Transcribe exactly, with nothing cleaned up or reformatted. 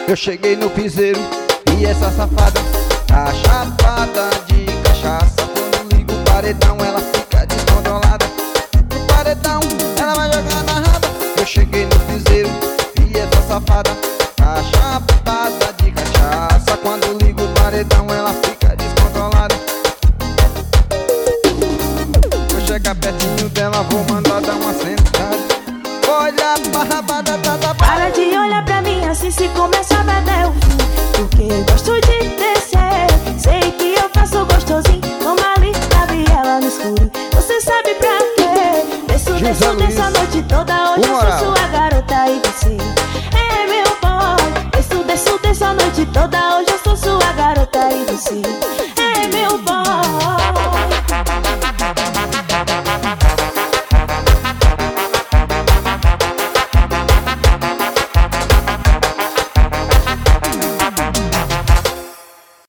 Eu cheguei no piseiro e essa safada tá chapada de cachaça. Quando ligo o paredão ela fica descontrolada. No paredão ela vai jogar na raba. Eu cheguei no piseiro e essa safada tá chapada de cachaça. Quando ligo o paredão ela fica descontrolada. Vou chegar pertinho dela, vou mandar dar uma sentada. Olha pra rabada, tá da Para de olhar pra mim assim, se começa a beber o fim. Porque eu gosto de descer. Sei que eu faço gostosinho. Vamos ali, na viela no escuro. Você sabe pra quê? Desço, desço, desço a noite toda. Hoje eu sou sua garota e você é meu boy. Desço, desço, desço a noite toda. Hoje eu sou sua garota e você